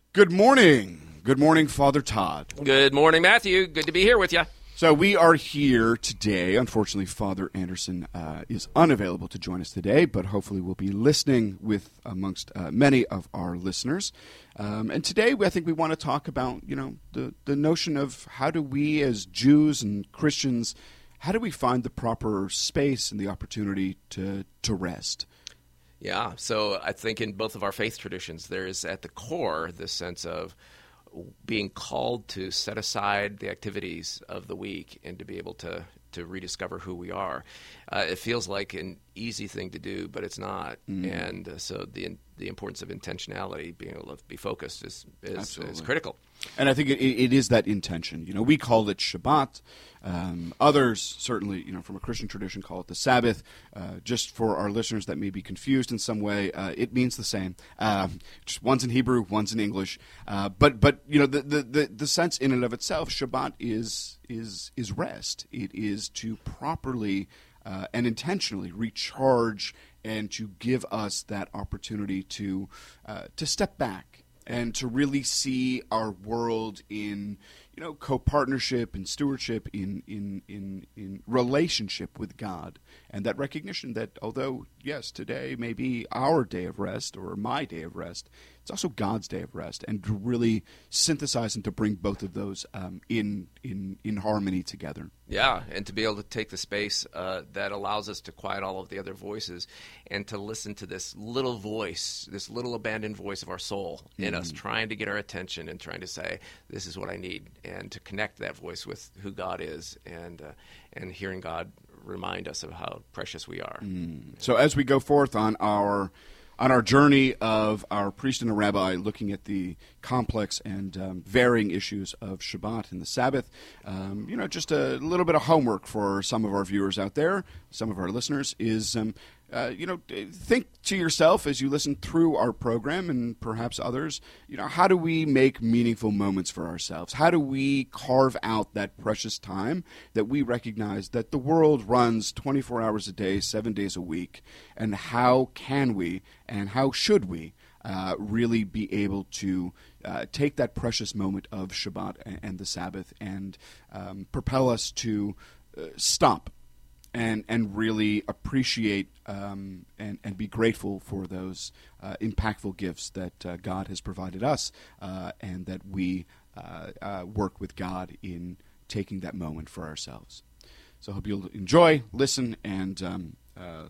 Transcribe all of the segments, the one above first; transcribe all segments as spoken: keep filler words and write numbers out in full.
Good morning. Good morning, Father Todd. Good morning, Matthew. Good to be here with you. So we are here today. Unfortunately, Father Anderson uh, is unavailable to join us today, but hopefully we'll be listening with amongst uh, many of our listeners. Um, and today, I think we want to talk about, you know, the, the notion of how do we as Jews and Christians, how do we find the proper space and the opportunity to, to rest? Yeah, so I think in both of our faith traditions, there is at the core this sense of being called to set aside the activities of the week and to be able to, to rediscover who we are. Uh, it feels like an easy thing to do, but it's not. Mm. And uh, so the the importance of intentionality, being able to be focused, is is, is critical. And I think it, it is that intention. You know, we call it Shabbat. Um, others, certainly, you know, from a Christian tradition, call it the Sabbath. Uh, just for our listeners that may be confused in some way, uh, it means the same. Uh, just one's in Hebrew, one's in English. Uh, but but you know, the, the the the sense in and of itself, Shabbat is is is rest. It is to properly uh, and intentionally recharge and to give us that opportunity to uh, to step back and to really see our world in, you know, co-partnership and stewardship, in, in, in, in relationship with God. And that recognition that although, yes, today may be our day of rest or my day of rest, it's also God's day of rest. And to really synthesize and to bring both of those um, in, in, in harmony together. Yeah, and to be able to take the space uh, that allows us to quiet all of the other voices and to listen to this little voice, this little abandoned voice of our soul mm. in us, trying to get our attention and trying to say, this is what I need, and to connect that voice with who God is, and uh, and hearing God remind us of how precious we are. Mm. So as we go forth on our on our journey of our priest and a rabbi, looking at the complex and um, varying issues of Shabbat and the Sabbath, um, you know, just a little bit of homework for some of our viewers out there, some of our listeners, is, um, uh, you know, think to yourself as you listen through our program and perhaps others, you know, how do we make meaningful moments for ourselves? How do we carve out that precious time that we recognize that the world runs twenty-four hours a day, seven days a week, and how can we and how should we uh, really be able to uh, take that precious moment of Shabbat and, and the Sabbath and um, propel us to uh, stop and and really appreciate um, and, and be grateful for those uh, impactful gifts that uh, God has provided us uh, and that we uh, uh, work with God in taking that moment for ourselves. So I hope you'll enjoy, listen, and um, uh,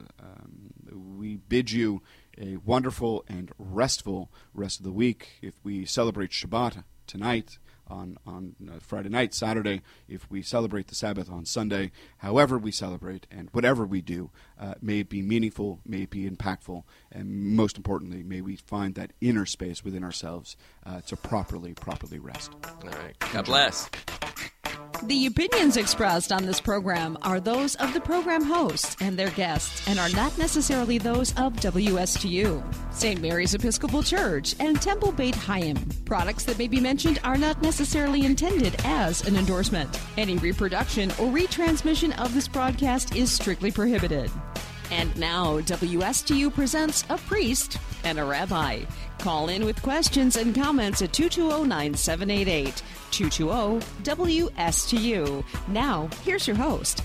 um, we bid you a wonderful and restful rest of the week. If we celebrate Shabbat tonight, on, on uh, Friday night, Saturday, if we celebrate the Sabbath on Sunday, however we celebrate and whatever we do, uh, may it be meaningful, may it be impactful, and most importantly, may we find that inner space within ourselves uh, to properly, properly rest. All right. God bless. The opinions expressed on this program are those of the program hosts and their guests and are not necessarily those of W S T U, Saint Mary's Episcopal Church, and Temple Beit Chaim. Products that may be mentioned are not necessarily intended as an endorsement. Any reproduction or retransmission of this broadcast is strictly prohibited. And now, W S T U presents a priest and a rabbi. Call in with questions and comments at two two zero, nine seven eight eight, two two zero, W S T U. Now, here's your host.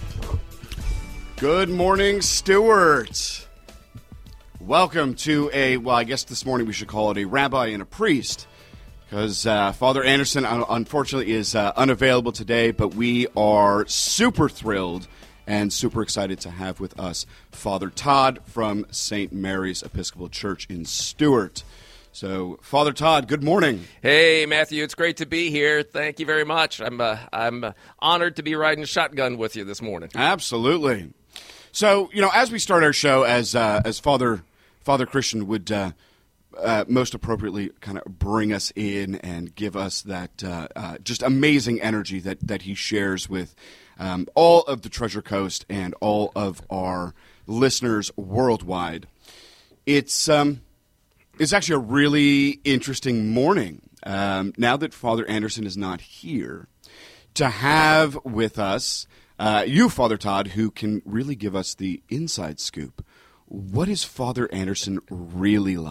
Good morning, Stuart. Welcome to a, well, I guess this morning we should call it a rabbi and a priest, because uh, Father Anderson, unfortunately, is uh, unavailable today, but we are super thrilled and super excited to have with us Father Todd from Saint Mary's Episcopal Church in Stuart. So, Father Todd, good morning. Hey, Matthew, it's great to be here. Thank you very much. I'm uh, I'm uh, honored to be riding shotgun with you this morning. Absolutely. So, you know, as we start our show, as uh, as Father Father Christian would uh, uh, most appropriately kind of bring us in and give us that uh, uh, just amazing energy that that he shares with um, all of the Treasure Coast and all of our listeners worldwide. It's um. It's actually a really interesting morning, um, now that Father Anderson is not here, to have with us uh, you, Father Todd, who can really give us the inside scoop. What is Father Anderson really like?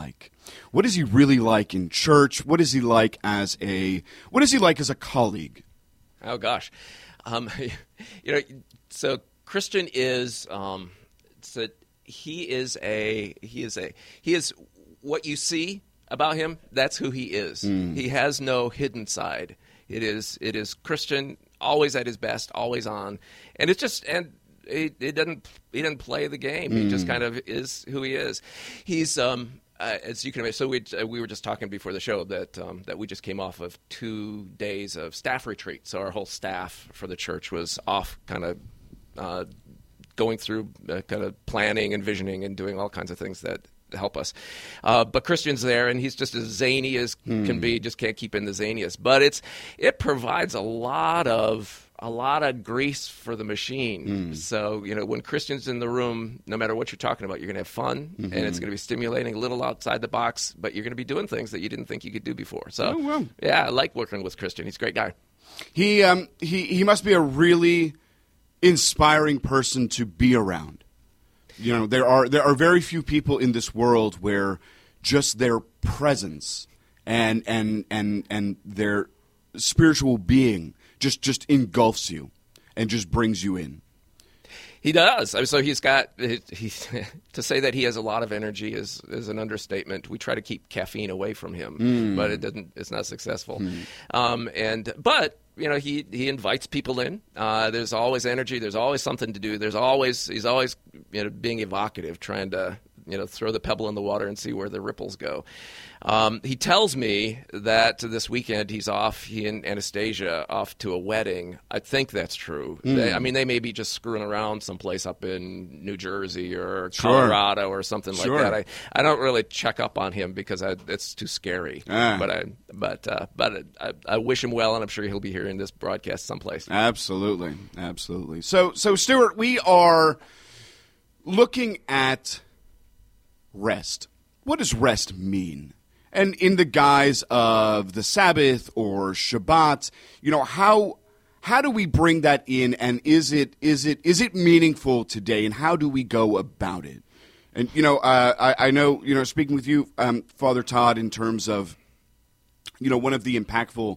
What is he really like in church? What is he like as a what is he like as a colleague? Oh gosh, um, you know, so Christian is um, so he is a he is a he is what you see about him. That's who he is. Mm. He has no hidden side. It is it is Christian, always at his best, always on, and it's just and. He, he doesn't. He doesn't play the game. Mm. He just kind of is who he is. He's, um, uh, as you can imagine. So we uh, we were just talking before the show that um, that we just came off of two days of staff retreat. So our whole staff for the church was off, kind of uh, going through uh, kind of planning and visioning and doing all kinds of things that help us. Uh, but Christian's there, and he's just as zany as mm. can be. Just can't keep in the zaniest. But it's it provides a lot of. a lot of grease for the machine. Mm. So, you know, when Christian's in the room, no matter what you're talking about, you're going to have fun, mm-hmm. and it's going to be stimulating, a little outside the box, but you're going to be doing things that you didn't think you could do before. So, oh, well. yeah, I like working with Christian. He's a great guy. He, um, he, he must be a really inspiring person to be around. You know, there are there are very few people in this world where just their presence and and and and their spiritual being just just engulfs you and just brings you in. He does. I mean, so he's got he, he, to say that he has a lot of energy is is an understatement. We try to keep caffeine away from him, mm. but it doesn't. It's not successful. Mm. Um, and but you know, he he invites people in. Uh, there's always energy. There's always something to do. There's always he's always you know being evocative, trying to you know throw the pebble in the water and see where the ripples go. Um, he tells me that this weekend he's off, he and Anastasia, off to a wedding. I think that's true. Mm. They, I mean, they may be just screwing around someplace up in New Jersey or Colorado sure. or something sure. like that. I, I don't really check up on him because I, it's too scary. Ah. But I but uh, but I, I wish him well, and I'm sure he'll be hearing this broadcast someplace. Absolutely, absolutely. So, so Stuart, we are looking at rest. What does rest mean? And in the guise of the Sabbath or Shabbat, you know, how how do we bring that in, and is it is it is it meaningful today, and how do we go about it? And you know, uh, I, I know, you know, speaking with you, um, Father Todd, in terms of, you know, one of the impactful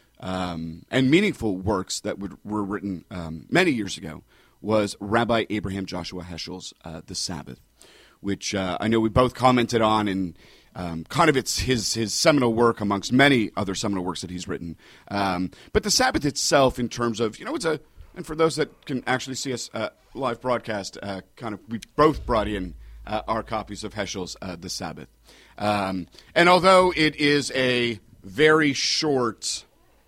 um, and meaningful works that would, were written um, many years ago was Rabbi Abraham Joshua Heschel's uh, The Sabbath, which uh, I know we both commented on, and Um, kind of it's his his seminal work amongst many other seminal works that he's written. Um, but the Sabbath itself, in terms of, you know, it's a, and for those that can actually see us uh, live broadcast, uh, kind of, we both brought in uh, our copies of Heschel's uh, The Sabbath. Um, and although it is a very short,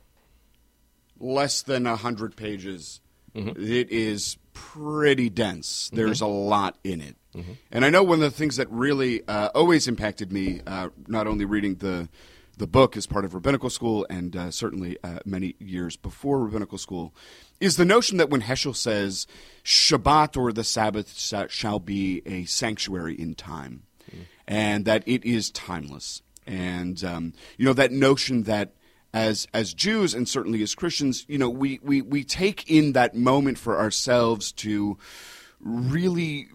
less than one hundred pages, mm-hmm. it is pretty dense. There's mm-hmm. a lot in it. Mm-hmm. And I know one of the things that really uh, always impacted me, uh, not only reading the the book as part of rabbinical school and uh, certainly uh, many years before rabbinical school, is the notion that when Heschel says Shabbat or the Sabbath shall be a sanctuary in time, mm-hmm. and that it is timeless. And, um, you know, that notion that as as Jews and certainly as Christians, you know, we, we, we take in that moment for ourselves to really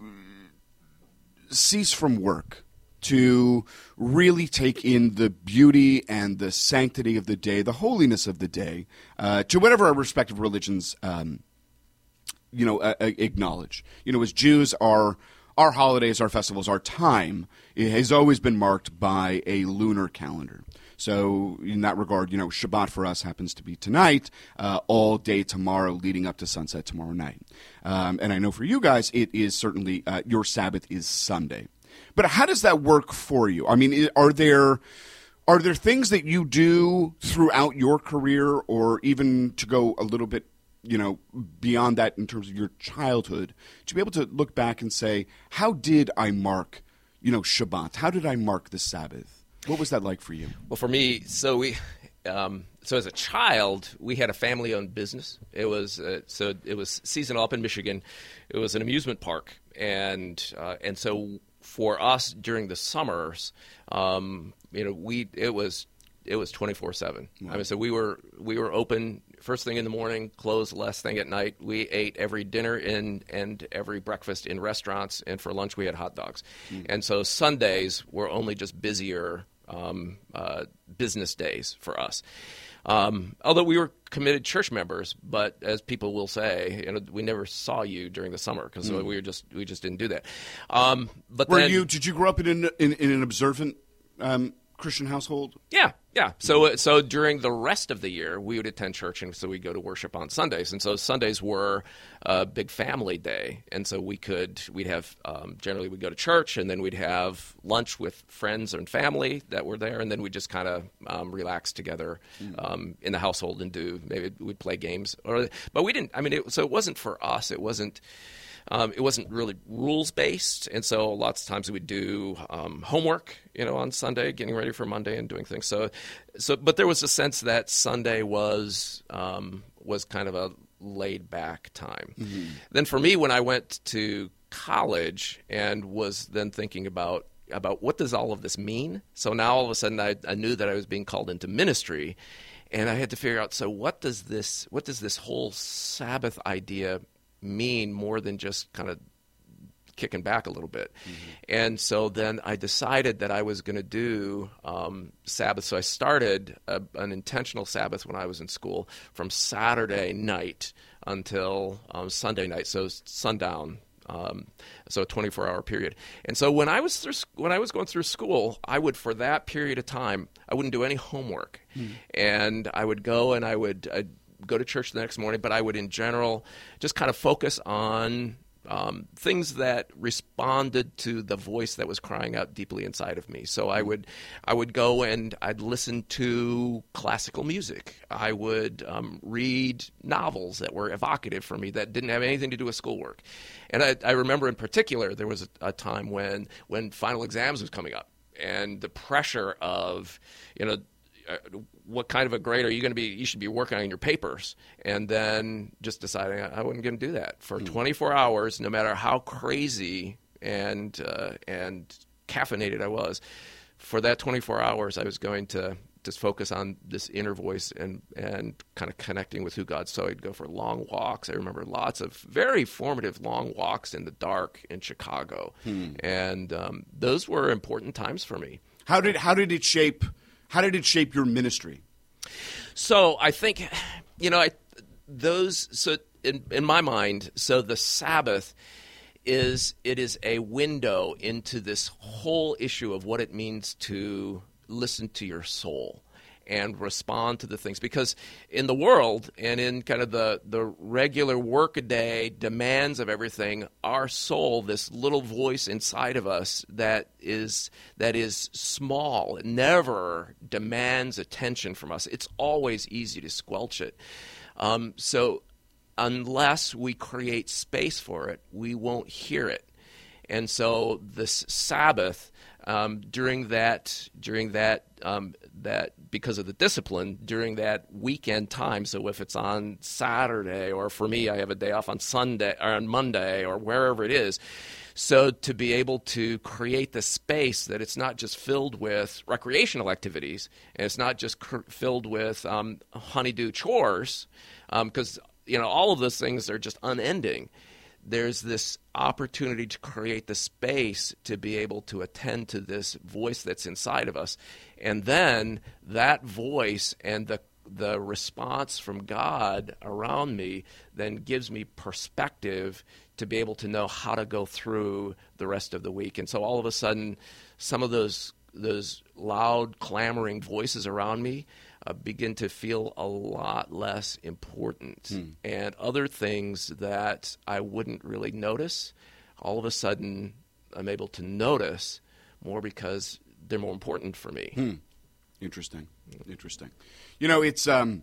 cease from work, to really take in the beauty and the sanctity of the day, the holiness of the day, uh, to whatever our respective religions, um, you know, uh, acknowledge. You know, as Jews, our our holidays, our festivals, our time, it has always been marked by a lunar calendar. So in that regard, you know, Shabbat for us happens to be tonight, uh, all day tomorrow, leading up to sunset tomorrow night. Um, and I know for you guys, it is certainly uh, your Sabbath is Sunday. But how does that work for you? I mean, are there are there things that you do throughout your career, or even to go a little bit, you know, beyond that in terms of your childhood, to be able to look back and say, how did I mark, you know, Shabbat? How did I mark the Sabbath? What was that like for you? Well, for me, so we, um, so as a child, we had a family-owned business. It was uh, so it was seasonal up in Michigan. It was an amusement park, and uh, and so for us during the summers, um, you know, we it was it was twenty-four seven. Wow. I mean, so we were we were open first thing in the morning, closed last thing at night. We ate every dinner in and every breakfast in restaurants, and for lunch we had hot dogs. Mm. And so Sundays were only just busier um, uh, business days for us. Um, although we were committed church members, but as people will say, you know, we never saw you during the summer because mm. we were just we just didn't do that. Um, but were then, you? Did you grow up in an in, in an observant um, Christian household? Yeah, yeah. So so during the rest of the year, we would attend church, and so we'd go to worship on Sundays. And so Sundays were a big family day, and so we could we'd have um, generally we'd go to church, and then we'd have lunch with friends and family that were there, and then we'd just kind of um, relax together um, in the household and do maybe we'd play games. Or but we didn't. I mean, it, so it wasn't for us. It wasn't. Um, it wasn't really rules-based, and so lots of times we would do um, homework, you know, on Sunday, getting ready for Monday and doing things. So, so, but there was a sense that Sunday was um, was kind of a laid-back time. Mm-hmm. Then for me, when I went to college and was then thinking about about what does all of this mean? So now all of a sudden I, I knew that I was being called into ministry, and I had to figure out, so what does this what does this whole Sabbath idea mean more than just kind of kicking back a little bit. Mm-hmm. And so then I decided that I was going to do um, Sabbath. So I started a, an intentional Sabbath when I was in school from Saturday night until um, Sunday night, so sundown. Um, so a twenty-four hour period. And so when I was through, when I was going through school, I would, for that period of time, I wouldn't do any homework. Mm-hmm. And I would go and I would I'd go to church the next morning, but I would in general just kind of focus on um, things that responded to the voice that was crying out deeply inside of me. So I would I would go and I'd listen to classical music. I would um, read novels that were evocative for me that didn't have anything to do with schoolwork. And I, I remember in particular there was a, a time when when final exams was coming up, and the pressure of, you know, what kind of a grade are you going to be? You should be working on your papers. And then just deciding I wasn't going to do that for mm. twenty-four hours, no matter how crazy and uh, and caffeinated I was. For that twenty-four hours, I was going to just focus on this inner voice and, and kind of connecting with who God. So I'd go for long walks. I remember lots of very formative long walks in the dark in Chicago. Mm. And um, those were important times for me. How did how did it shape How did it shape your ministry? So I think, you know, I, those, so in, in my mind, so the Sabbath is, it is a window into this whole issue of what it means to listen to your soul and respond to the things. Because in the world and in kind of the, the regular workaday demands of everything, our soul, this little voice inside of us that is that is small, it never demands attention from us. It's always easy to squelch it. Um, so unless we create space for it, we won't hear it. And so this Sabbath, um, during that, during that, um, that because of the discipline during that weekend time. So if it's on Saturday, or for me, I have a day off on Sunday or on Monday or wherever it is. So to be able to create the space that it's not just filled with recreational activities, and it's not just cr- filled with um, honeydew chores, because um, you know all of those things are just unending. There's this opportunity to create the space to be able to attend to this voice that's inside of us. And then that voice and the the response from God around me then gives me perspective to be able to know how to go through the rest of the week. And so all of a sudden, some of those those loud, clamoring voices around me Uh, begin to feel a lot less important. Hmm. And other things that I wouldn't really notice, all of a sudden I'm able to notice more because they're more important for me. Hmm. Interesting. Interesting. You know, it's um,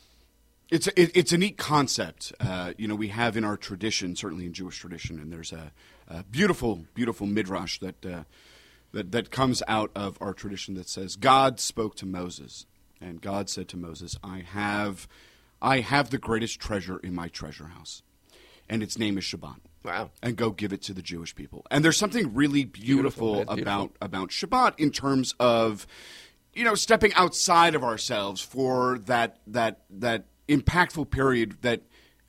it's it, it's a neat concept. Uh, you know, we have in our tradition, certainly in Jewish tradition, and there's a, a beautiful, beautiful midrash that uh, that that comes out of our tradition that says God spoke to Moses. And God said to Moses, I have I have the greatest treasure in my treasure house, and its name is Shabbat. Wow. And go give it to the Jewish people. And there's something really beautiful, beautiful, about beautiful. about Shabbat in terms of you know, stepping outside of ourselves for that that that impactful period that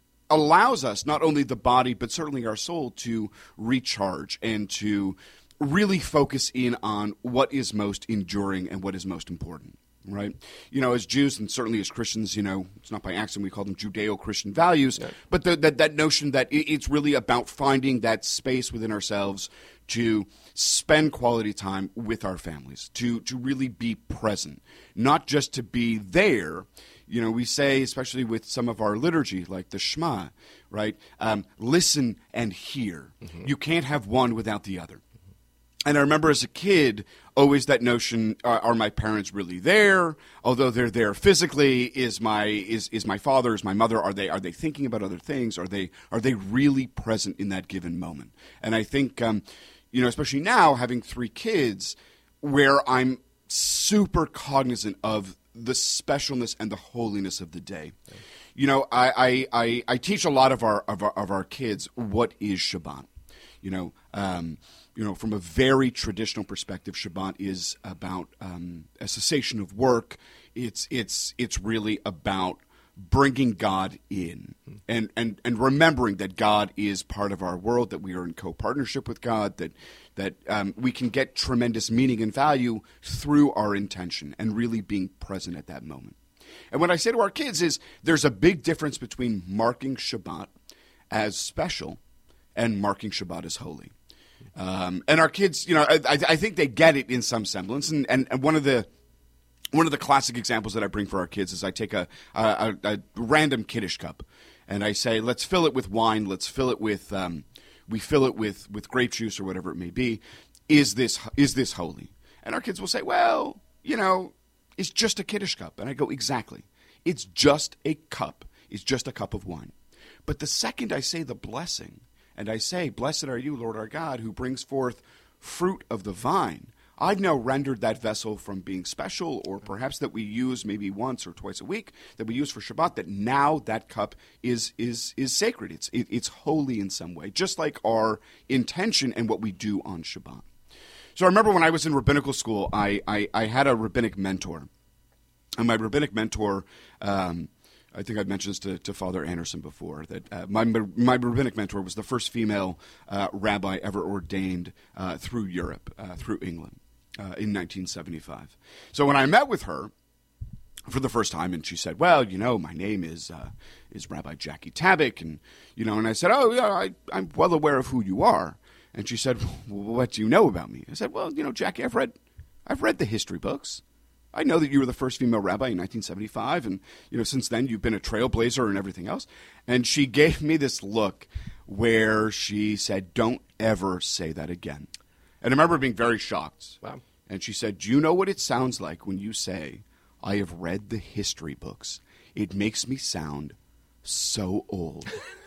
allows us, not only the body, but certainly our soul, to recharge and to really focus in on what is most enduring and what is most important, right? You know, as Jews and certainly as Christians, you know, it's not by accident we call them Judeo-Christian values, yeah. but the, that, that notion that it's really about finding that space within ourselves to spend quality time with our families, to to really be present, not just to be there. You know, we say, especially with some of our liturgy, like the Shema, right? Um, listen and hear. Mm-hmm. You can't have one without the other. And I remember as a kid, always that notion: are, are my parents really there? Although they're there physically, is my is is my father, is my mother? Are they are they thinking about other things? Are they are they really present in that given moment? And I think, um, you know, especially now having three kids, where I'm super cognizant of the specialness and the holiness of the day. Yeah. You know, I, I, I, I teach a lot of our, of our of our kids what is Shabbat. You know, um, you know, from a very traditional perspective, Shabbat is about um, a cessation of work. It's it's it's really about bringing God in and, and, and remembering that God is part of our world, that we are in co-partnership with God, that that um, we can get tremendous meaning and value through our intention and really being present at that moment. And what I say to our kids is there's a big difference between marking Shabbat as special and marking Shabbat as holy. Um, and our kids, you know, I, I think they get it in some semblance. And, and, and one of the One of the classic examples that I bring for our kids is I take a, a, a random Kiddush cup and I say, let's fill it with wine. Let's fill it with, um, we fill it with, with grape juice or whatever it may be. Is this, is this holy? And our kids will say, well, you know, it's just a Kiddush cup. And I go, exactly. It's just a cup. It's just a cup of wine. But the second I say the blessing and I say, blessed are you, Lord our God, who brings forth fruit of the vine, I've now rendered that vessel from being special, or perhaps that we use maybe once or twice a week, that we use for Shabbat, that now that cup is is is sacred. It's it, it's holy in some way, just like our intention and what we do on Shabbat. So I remember when I was in rabbinical school, I I, I had a rabbinic mentor, and my rabbinic mentor. Um, I think I've mentioned this to, to Father Anderson before, that uh, my my rabbinic mentor was the first female uh, rabbi ever ordained uh, through Europe, uh, through England. Uh, in nineteen seventy-five. So when I met with her for the first time, and she said, well, you know, my name is uh, is Rabbi Jackie Tabak, and, you know, and I said, oh, yeah, I, I'm well aware of who you are. And she said, well, what do you know about me? I said, well, you know, Jackie, I've read, I've read the history books. I know that you were the first female rabbi in nineteen seventy-five, and, you know, since then you've been a trailblazer and everything else. And she gave me this look where she said, don't ever say that again. And I remember being very shocked. Wow. And she said, do you know what it sounds like when you say, I have read the history books? It makes me sound so old.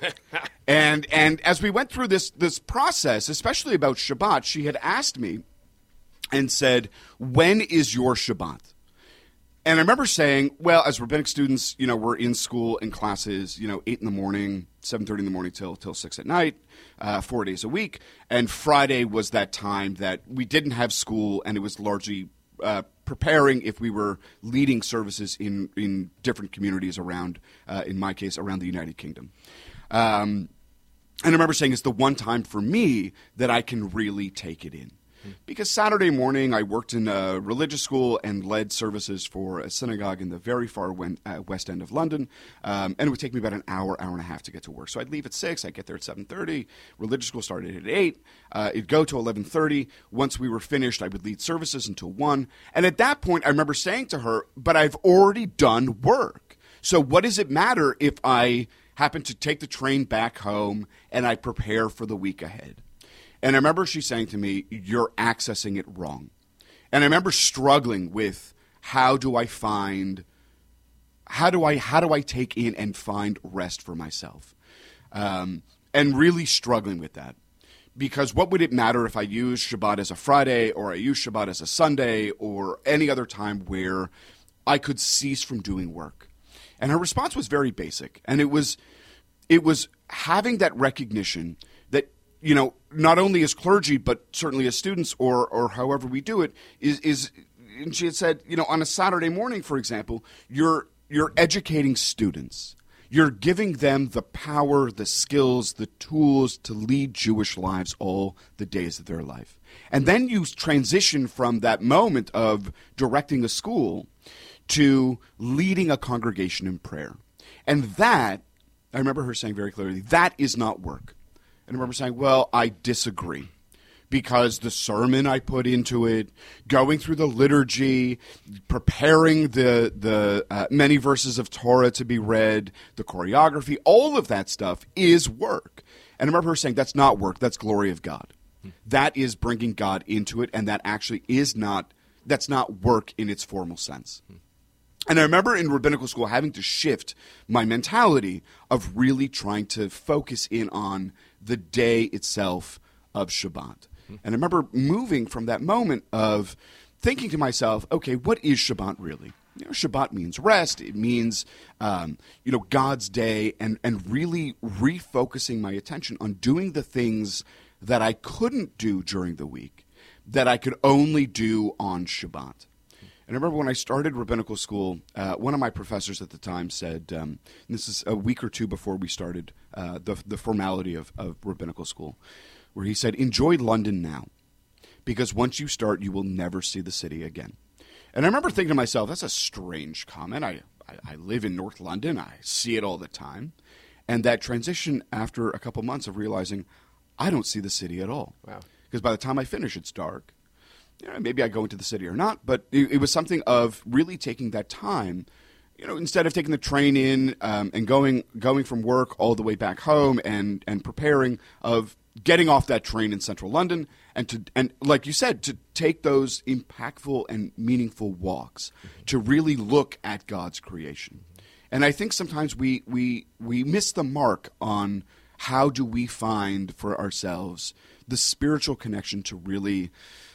and and as we went through this this process, especially about Shabbat, she had asked me and said, when is your Shabbat? And I remember saying, well, as rabbinic students, you know, we're in school in classes, you know, eight in the morning, seven thirty in the morning till till six at night, uh, four days a week. And Friday was that time that we didn't have school, and it was largely uh, preparing if we were leading services in, in different communities around, uh, in my case, around the United Kingdom. Um, and I remember saying it's the one time for me that I can really take it in. Because Saturday morning I worked in a religious school and led services for a synagogue in the very far west end of London, um, and it would take me about an hour, hour and a half to get to work. So I'd leave at six, I'd get there at seven thirty. Religious school started at eight. Uh, it'd go to eleven thirty. Once we were finished, I would lead services until one. And at that point, I remember saying to her, but I've already done work. So what does it matter if I happen to take the train back home and I prepare for the week ahead? And I remember she saying to me, you're accessing it wrong. And I remember struggling with how do I find, how do I, how do I take in and find rest for myself? Um, and really struggling with that. Because what would it matter if I use Shabbat as a Friday, or I use Shabbat as a Sunday, or any other time where I could cease from doing work? And her response was very basic. And it was, it was having that recognition that, you know, not only as clergy, but certainly as students, or or however we do it, is is and she had said, you know, on a Saturday morning, for example, you're you're educating students. You're giving them the power, the skills, the tools to lead Jewish lives all the days of their life. And then you transition from that moment of directing a school to leading a congregation in prayer. And that, I remember her saying very clearly, that is not work. And I remember saying, well, I disagree. Because the sermon I put into it, going through the liturgy, preparing the the uh, many verses of Torah to be read, the choreography, all of that stuff is work. And I remember her saying, that's not work, that's glory of God. Hmm. That is bringing God into it, and that actually is not, that's not work in its formal sense. Hmm. And I remember in rabbinical school having to shift my mentality of really trying to focus in on the day itself of Shabbat. And I remember moving from that moment of thinking to myself, okay, what is Shabbat really? You know, Shabbat means rest. It means, um, you know, God's day, and, and really refocusing my attention on doing the things that I couldn't do during the week, that I could only do on Shabbat. And I remember when I started rabbinical school, uh, one of my professors at the time said, um, and this is a week or two before we started uh, the, the formality of, of rabbinical school, where he said, enjoy London now, because once you start, you will never see the city again. And I remember thinking to myself, that's a strange comment. I, I, I live in North London. I see it all the time. And that transition after a couple months of realizing I don't see the city at all. Wow. Because by the time I finish, it's dark. You know, maybe I go into the city or not, but it, it was something of really taking that time. You know, instead of taking the train in um, and going going from work all the way back home and, and preparing, of getting off that train in central London and to and like you said, to take those impactful and meaningful walks, mm-hmm. to really look at God's creation. Mm-hmm. And I think sometimes we, we we miss the mark on how do we find for ourselves the spiritual connection to really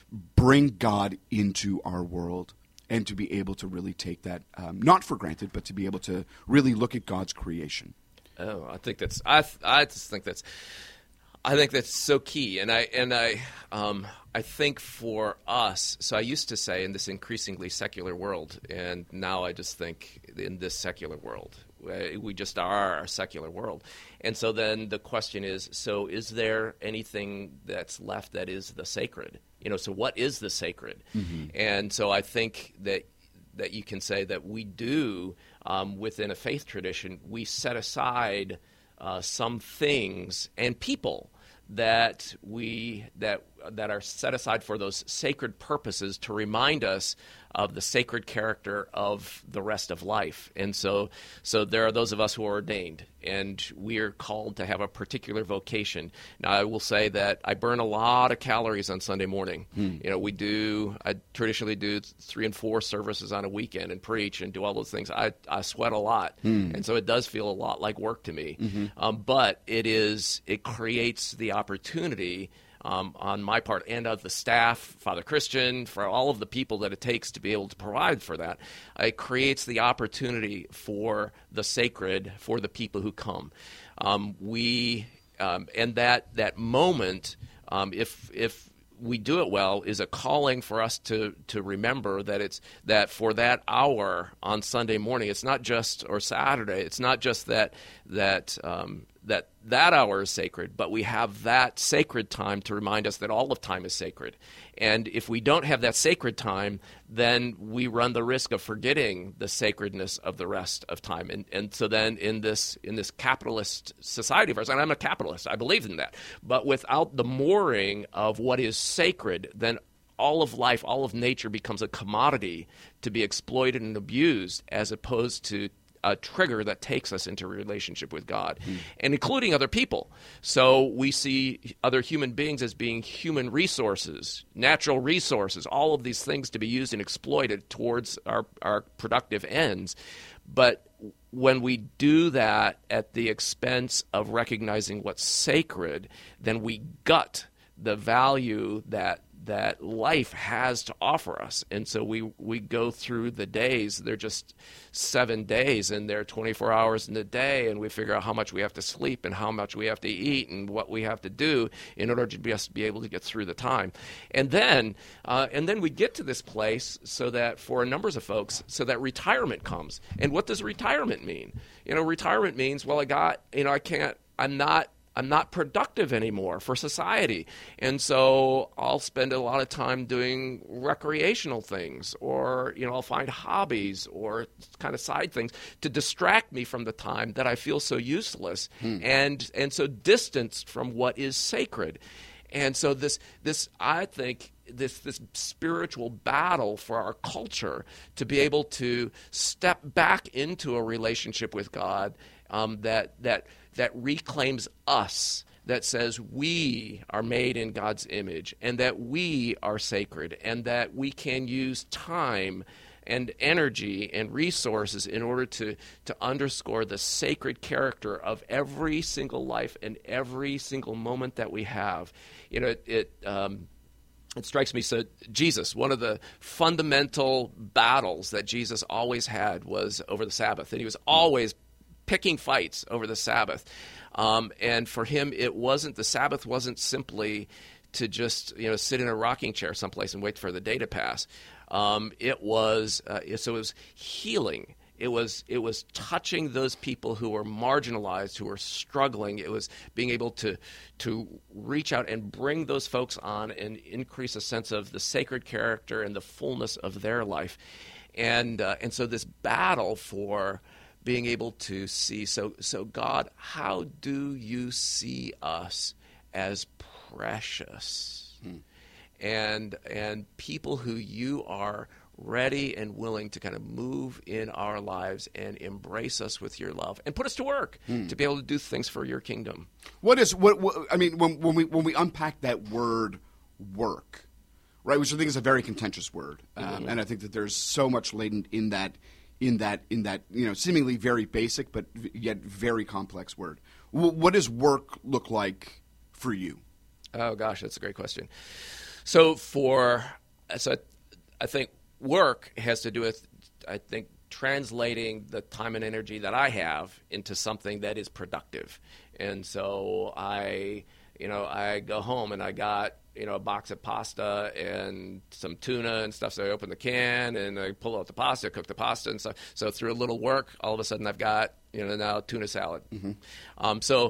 bring God into our world, and to be able to really take that, um, not for granted, but to be able to really look at God's creation. Oh, I think that's I I just think that's I think that's so key, and I and I um, I think for us. So I used to say in this increasingly secular world, and now I just think in this secular world, we just are a secular world. And so then the question is: so is there anything that's left that is the sacred? You know, so what is the sacred? Mm-hmm. And so I think that that you can say that we do um, within a faith tradition, we set aside uh, some things and people that we that that are set aside for those sacred purposes to remind us of the sacred character of the rest of life. And so so there are those of us who are ordained, and we are called to have a particular vocation. Now, I will say that I burn a lot of calories on Sunday morning. Hmm. You know, we do I traditionally do three and four services on a weekend and preach and do all those things. I, I sweat a lot, hmm. and so it does feel a lot like work to me. Mm-hmm. Um, but it is it creates the opportunity Um, on my part and of the staff, Father Christian, for all of the people that it takes to be able to provide for that. It creates the opportunity for the sacred for the people who come. Um, we um, and that that moment, um, if if we do it well, is a calling for us to to remember that it's that for that hour on Sunday morning, it's not just or Saturday, it's not just that that. Um, that that hour is sacred, but we have that sacred time to remind us that all of time is sacred. And if we don't have that sacred time, then we run the risk of forgetting the sacredness of the rest of time. And and so then in this in this capitalist society of ours, and I'm a capitalist, I believe in that, but without the mooring of what is sacred, then all of life, all of nature becomes a commodity to be exploited and abused, as opposed to a trigger that takes us into a relationship with God, mm. and including other people. So we see other human beings as being human resources, natural resources, all of these things to be used and exploited towards our, our productive ends. But when we do that at the expense of recognizing what's sacred, then we gut the value that that life has to offer us. And so we, we go through the days. They're just seven days, and they're twenty-four hours in a day, and we figure out how much we have to sleep and how much we have to eat and what we have to do in order to be, us be able to get through the time. And then, uh, and then we get to this place so that for numbers of folks, so that retirement comes. And what does retirement mean? You know, retirement means, well, I got, you know, I can't, I'm not, I'm not productive anymore for society. And so I'll spend a lot of time doing recreational things, or, you know, I'll find hobbies or kind of side things to distract me from the time that I feel so useless hmm. and and so distanced from what is sacred. And so this this I think this this spiritual battle for our culture to be able to step back into a relationship with God um, that that that reclaims us, that says we are made in God's image and that we are sacred and that we can use time and energy and resources in order to, to underscore the sacred character of every single life and every single moment that we have. You know, it, it um, It strikes me, so Jesus, one of the fundamental battles that Jesus always had was over the Sabbath, and he was always picking fights over the Sabbath. Um, and for him, it wasn't, the Sabbath wasn't simply to just, you know, sit in a rocking chair someplace and wait for the day to pass. Um, it was, uh, so it was healing. It was it was touching those people who were marginalized, who were struggling. It was being able to to reach out and bring those folks on and increase a sense of the sacred character and the fullness of their life. And uh, and so this battle for being able to see, so so God, how do you see us as precious? Hmm. And and people who you are ready and willing to kind of move in our lives and embrace us with your love and put us to work hmm. to be able to do things for your kingdom. What is what, what I mean when, when we when we unpack that word work, right? Which I think is a very contentious word, um, mm-hmm. and I think that there's so much latent in that in that in that you know seemingly very basic but yet very complex word. W- what does work look like for you? Oh gosh, that's a great question. So for so I, I think. Work has to do with, I think, translating the time and energy that I have into something that is productive. And so I, you know, I go home and I got, you know, a box of pasta and some tuna and stuff. So I open the can and I pull out the pasta, cook the pasta and stuff. So through a little work, all of a sudden I've got, you know, now tuna salad. Mm-hmm. Um, so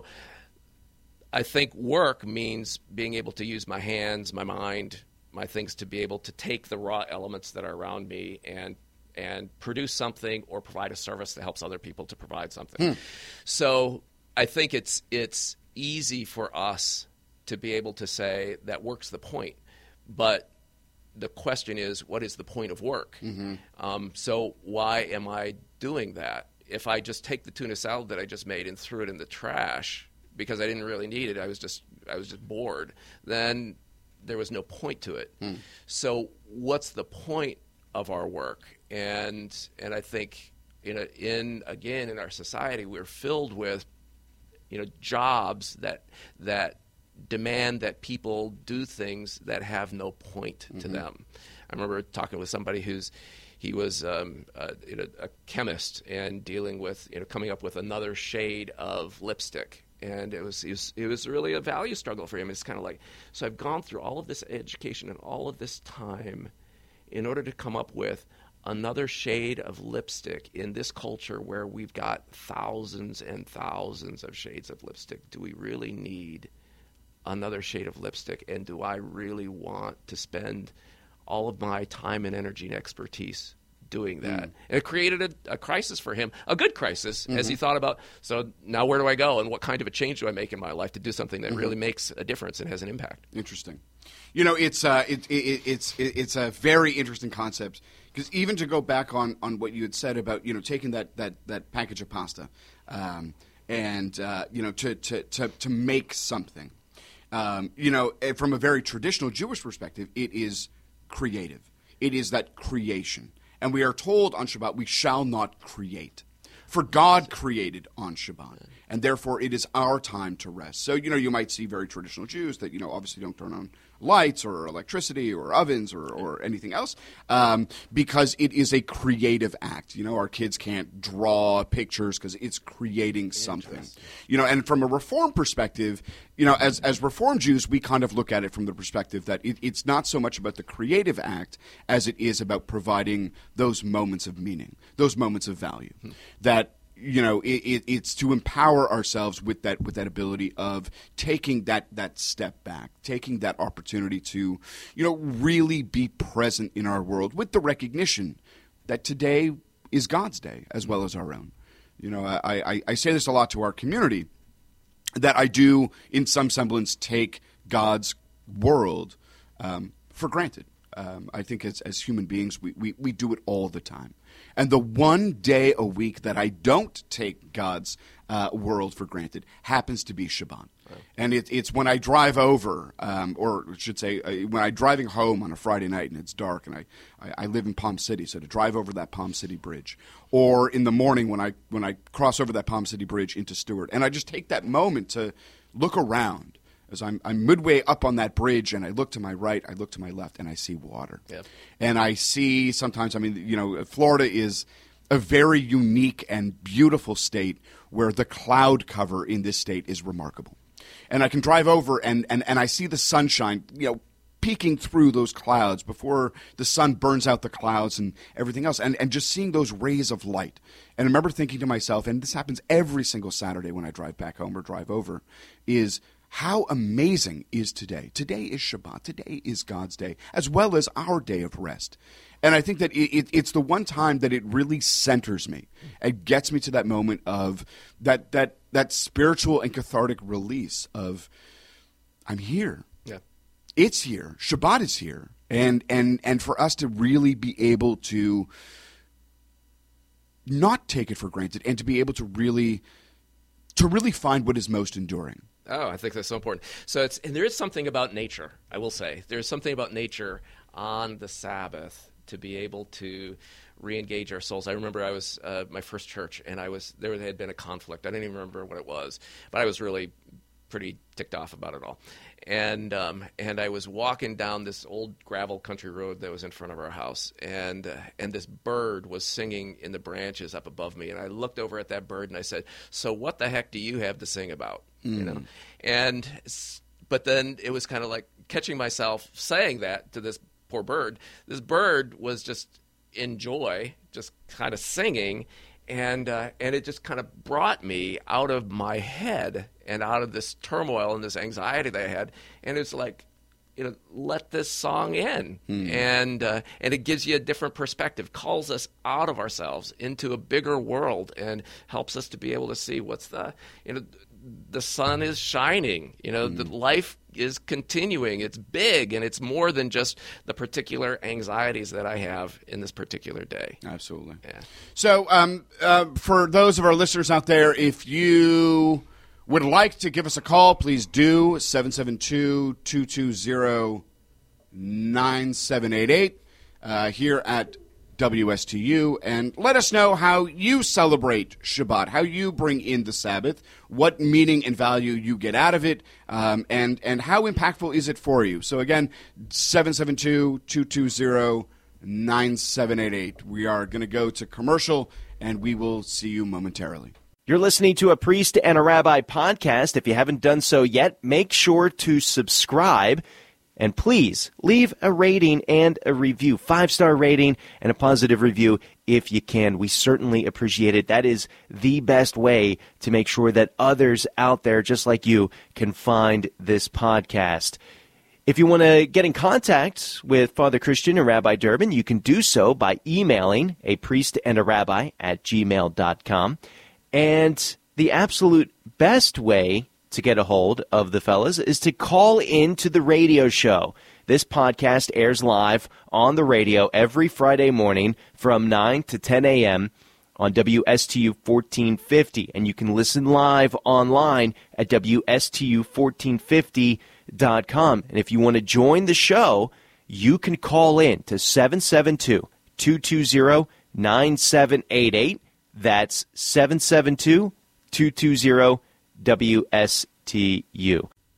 I think work means being able to use my hands, my mind, my things to be able to take the raw elements that are around me and and produce something or provide a service that helps other people to provide something. Hmm. So I think it's it's easy for us to be able to say that work's the point. But the question is, what is the point of work? Mm-hmm. Um, so why am I doing that? If I just take the tuna salad that I just made and threw it in the trash because I didn't really need it, I was just I was just bored, then there was no point to it. Hmm. So what's the point of our work? And and I think in, a, in again in our society we're filled with you know jobs that that demand that people do things that have no point mm-hmm. to them. I remember talking with somebody who's he was um, a, you know, a chemist and dealing with you know coming up with another shade of lipstick. And it was, it was it was really a value struggle for him. It's kind of like, so I've gone through all of this education and all of this time in order to come up with another shade of lipstick in this culture where we've got thousands and thousands of shades of lipstick. Do we really need another shade of lipstick? And do I really want to spend all of my time and energy and expertise doing that? Mm. And it created a, a crisis for him, a good crisis, mm-hmm. as he thought about, so now where do I go and what kind of a change do I make in my life to do something that mm-hmm. really makes a difference and has an impact? Interesting. You know, it's uh, it, it, it's it, it's a very interesting concept because even to go back on, on what you had said about, you know, taking that, that, that package of pasta um, and, uh, you know, to, to, to, to make something, um, you know, from a very traditional Jewish perspective, it is creative. It is that creation. And we are told on Shabbat, we shall not create. For God created on Shabbat, and therefore it is our time to rest. So, you know, you might see very traditional Jews that, you know, obviously don't turn on, lights or electricity or ovens or, or anything else, um, because it is a creative act. You know, our kids can't draw pictures because it's creating something. You know, and from a Reform perspective, you know, as as Reform Jews, we kind of look at it from the perspective that it, it's not so much about the creative act as it is about providing those moments of meaning, those moments of value. Hmm. That, you know, it, it, it's to empower ourselves with that with that ability of taking that that step back, taking that opportunity to, you know, really be present in our world with the recognition that today is God's day as well as our own. You know, I, I, I say this a lot to our community, that I do, in some semblance, take God's world um, for granted. Um, I think as, as human beings, we, we, we do it all the time. And the one day a week that I don't take God's uh, world for granted happens to be Shabbat. Right. And it, it's when I drive over, um, or I should say, uh, when I'm driving home on a Friday night and it's dark, and I, I, I live in Palm City, so to drive over that Palm City Bridge, or in the morning when I when I cross over that Palm City Bridge into Stewart, and I just take that moment to look around. As I'm, I'm midway up on that bridge, and I look to my right, I look to my left, and I see water. Yep. And I see sometimes, I mean, you know, Florida is a very unique and beautiful state where the cloud cover in this state is remarkable. And I can drive over, and, and, and I see the sunshine, you know, peeking through those clouds before the sun burns out the clouds and everything else, and, and just seeing those rays of light. And I remember thinking to myself, and this happens every single Saturday when I drive back home or drive over, is how amazing is today? Today is Shabbat. Today is God's day, as well as our day of rest. And I think that it, it, it's the one time that it really centers me. It gets me to that moment of that that that spiritual and cathartic release of, I'm here. Yeah. It's here. Shabbat is here. And and and for us to really be able to not take it for granted and to be able to really to really find what is most enduring. Oh, I think that's so important. So it's and there is something about nature, I will say. There's something about nature on the Sabbath to be able to re-engage our souls. I remember I was uh, my first church, and I was there had been a conflict. I didn't even remember what it was, but I was really pretty ticked off about it all. And um, and I was walking down this old gravel country road that was in front of our house, and uh, and this bird was singing in the branches up above me. And I looked over at that bird and I said, "So what the heck do you have to sing about?" Mm. You know, and but then it was kind of like catching myself saying that to this poor bird. This bird was just in joy, just kind of singing. And uh, and it just kind of brought me out of my head and out of this turmoil and this anxiety that I had. And it's like, you know, let this song in. Hmm. And uh, and it gives you a different perspective, calls us out of ourselves into a bigger world and helps us to be able to see what's the, you know, the sun is shining. You know, hmm. the life is continuing. It's big, and it's more than just the particular anxieties that I have in this particular day. Absolutely. Yeah. So um, uh, for those of our listeners out there, if you would like to give us a call, please do, seven seven two, two two zero, nine seven eight eight uh, here at W S T U, and let us know how you celebrate Shabbat, how you bring in the Sabbath, what meaning and value you get out of it, um, and, and how impactful is it for you. So again, seven seven two, two two zero, nine seven eight eight. We are going to go to commercial, and we will see you momentarily. You're listening to a Priest and a Rabbi podcast. If you haven't done so yet, make sure to subscribe. And please leave a rating and a review, five-star rating and a positive review if you can. We certainly appreciate it. That is the best way to make sure that others out there just like you can find this podcast. If you want to get in contact with Father Christian and Rabbi Durbin, you can do so by emailing a priest and a rabbi at gmail dot com. And the absolute best way to get a hold of the fellas is to call into the radio show. This podcast airs live on the radio every Friday morning from nine to ten a.m. on W S T U fourteen fifty, and you can listen live online at W S T U fourteen fifty dot com. And if you want to join the show, you can call in to seven seven two, two two zero, nine seven eight eight. That's seven seven two, two two zero, W S T U.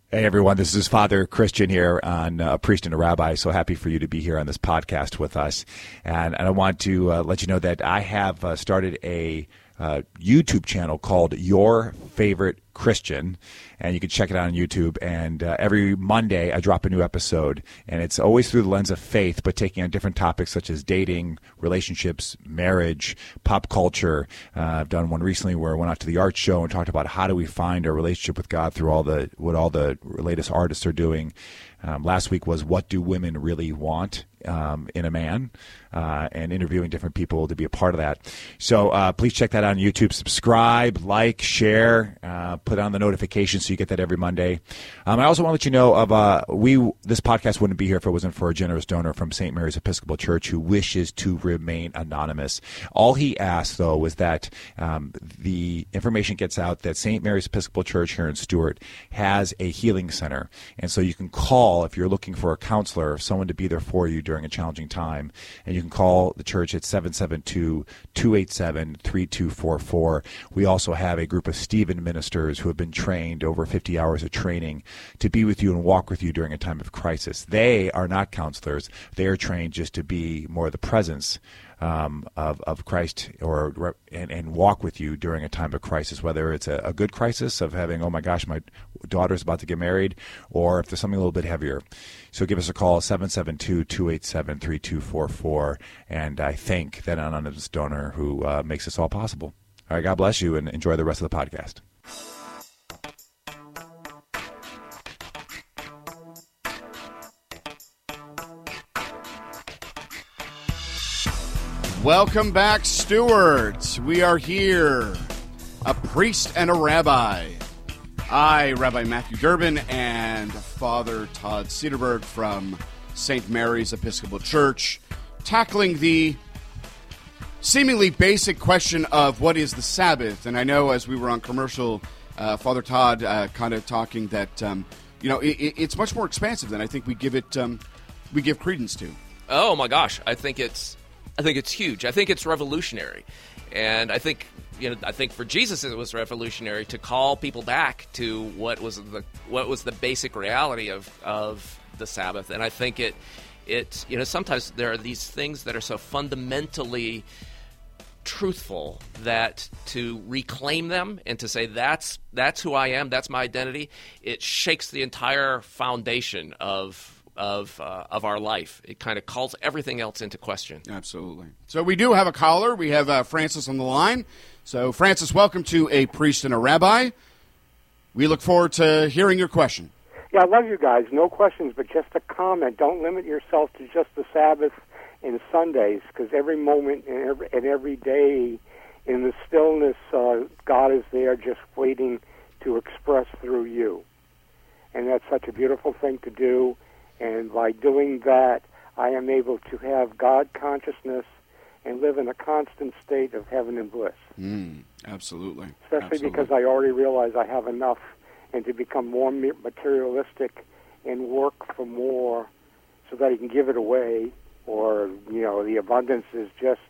Hey, everyone. This is Father Christian here on uh, A Priest and a Rabbi. So happy for you to be here on this podcast with us. And, and I want to uh, let you know that I have uh, started a uh, YouTube channel called Your Favorite Christian, and you can check it out on YouTube. And uh, every Monday I drop a new episode, and it's always through the lens of faith, but taking on different topics such as dating, relationships, marriage, pop culture. Uh, I've done one recently where I went out to the art show and talked about how do we find our relationship with God through all the what all the latest artists are doing. Um, last week was what do women really want um, in a man, uh, and interviewing different people to be a part of that. So uh, please check that out on YouTube. Subscribe, like, share, uh, put on the notifications so you get that every Monday. Um, I also want to let you know of uh, we this podcast wouldn't be here if it wasn't for a generous donor from Saint Mary's Episcopal Church who wishes to remain anonymous. All he asked, though, was that um, the information gets out that Saint Mary's Episcopal Church here in Stuart has a healing center, and so you can call if you're looking for a counselor, someone to be there for you during a challenging time, and you can call the church at seven seven two, two eight seven, three two four four. We also have a group of Stephen ministers who have been trained, over fifty hours of training, to be with you and walk with you during a time of crisis. They are not counselors. They are trained just to be more of the presence Um, of, of Christ or and, and walk with you during a time of crisis, whether it's a, a good crisis of having, oh my gosh, my daughter's about to get married, or if there's something a little bit heavier. So give us a call, seven seven two, two eight seven, three two four four, and I thank that anonymous donor who uh, makes this all possible. All right, God bless you, and enjoy the rest of the podcast. Welcome back, stewards. We are here, a priest and a rabbi. I, Rabbi Matthew Durbin, and Father Todd Cederberg from Saint Mary's Episcopal Church, tackling the seemingly basic question of what is the Sabbath. And I know as we were on commercial, uh, Father Todd uh, kind of talking that um, you know it, it's much more expansive than I think we give it um, we give credence to. Oh my gosh, I think it's. I think it's huge. I think it's revolutionary, and I think you know. I think for Jesus it was revolutionary to call people back to what was the what was the basic reality of of the Sabbath. And I think it it you know sometimes there are these things that are so fundamentally truthful that to reclaim them and to say that's that's who I am, that's my identity, it shakes the entire foundation of. of uh, of our life. It kind of calls everything else into question. Absolutely. So we do have a caller. We have uh, Francis on the line. So, Francis, welcome to A Priest and a Rabbi. We look forward to hearing your question. Yeah, I love you guys. No questions, but just a comment. Don't limit yourself to just the Sabbath and Sundays, because every moment and every, and every day in the stillness, uh, God is there just waiting to express through you. And that's such a beautiful thing to do. And by doing that, I am able to have God consciousness and live in a constant state of heaven and bliss. Mm, absolutely. Especially absolutely. because I already realize I have enough, and to become more materialistic and work for more so that I can give it away, or, you know, the abundance is just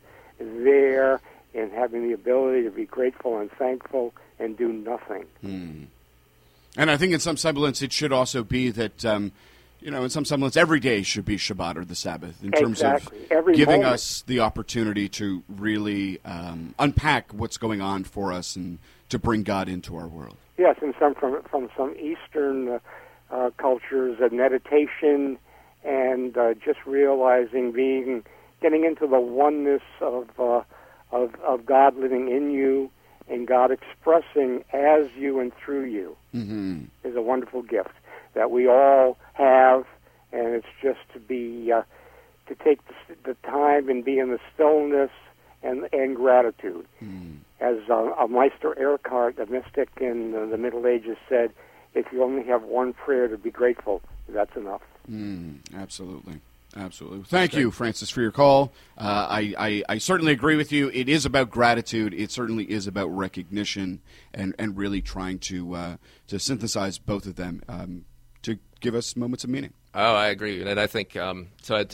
there, and having the ability to be grateful and thankful and do nothing. Mm. And I think in some semblance it should also be that... Um, You know, in some semblance, every day should be Shabbat or the Sabbath in terms exactly. of every giving moment. us the opportunity to really um, unpack what's going on for us and to bring God into our world. Yes, and some from from some Eastern uh, uh, cultures, uh, meditation, and uh, just realizing, being, getting into the oneness of uh, of of God living in you and God expressing as you and through you Mm-hmm. is a wonderful gift that we all have, and it's just to be uh, to take the, the time and be in the stillness and and gratitude. Mm. As uh, a Meister Eckhart, a mystic in uh, the Middle Ages, said, "If you only have one prayer to be grateful, that's enough." Mm, absolutely. Absolutely. Thank you, Francis, for your call. Uh, I, I, I certainly agree with you. It is about gratitude. It certainly is about recognition and, and really trying to uh, to synthesize both of them um, to give us moments of meaning. Oh, I agree, and I think um, so. I, so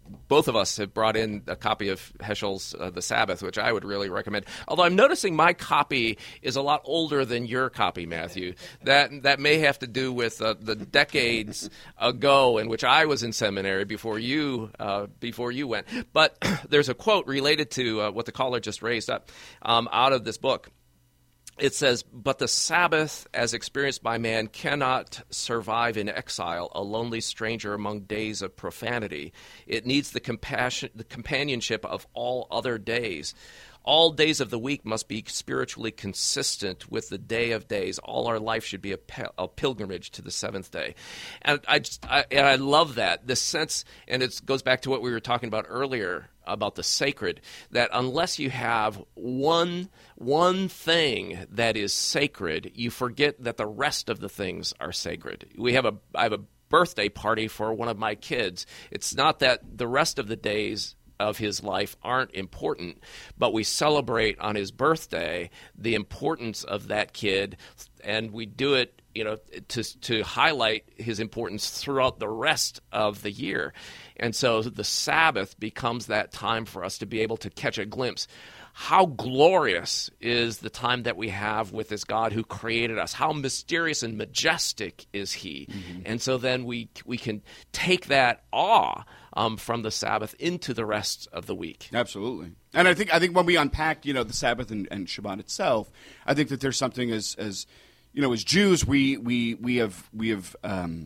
both of us have brought in a copy of Heschel's uh, The Sabbath, which I would really recommend. Although I'm noticing my copy is a lot older than your copy, Matthew. That that may have to do with uh, the decades ago in which I was in seminary before you uh, before you went. But there's a quote related to uh, what the caller just raised up um, out of this book. It says, "But the Sabbath, as experienced by man, cannot survive in exile, a lonely stranger among days of profanity. It needs the compassion, the companionship of all other days. All days of the week must be spiritually consistent with the day of days. All our life should be a, pe- a pilgrimage to the seventh day." And I just, I, and I love that, this sense, and it goes back to what we were talking about earlier about the sacred, that unless you have one one thing that is sacred, you forget that the rest of the things are sacred. We have a I have a birthday party for one of my kids. It's not that the rest of the days of his life aren't important, but we celebrate on his birthday the importance of that kid, and we do it, you know, to to highlight his importance throughout the rest of the year. And so the Sabbath becomes that time for us to be able to catch a glimpse. How glorious is the time that we have with this God who created us? How mysterious and majestic is he? Mm-hmm. And so then we we can take that awe um, from the Sabbath into the rest of the week. Absolutely. And I think I think when we unpack, you know, the Sabbath and, and Shabbat itself, I think that there's something as as you know, as Jews, we we we have we have um,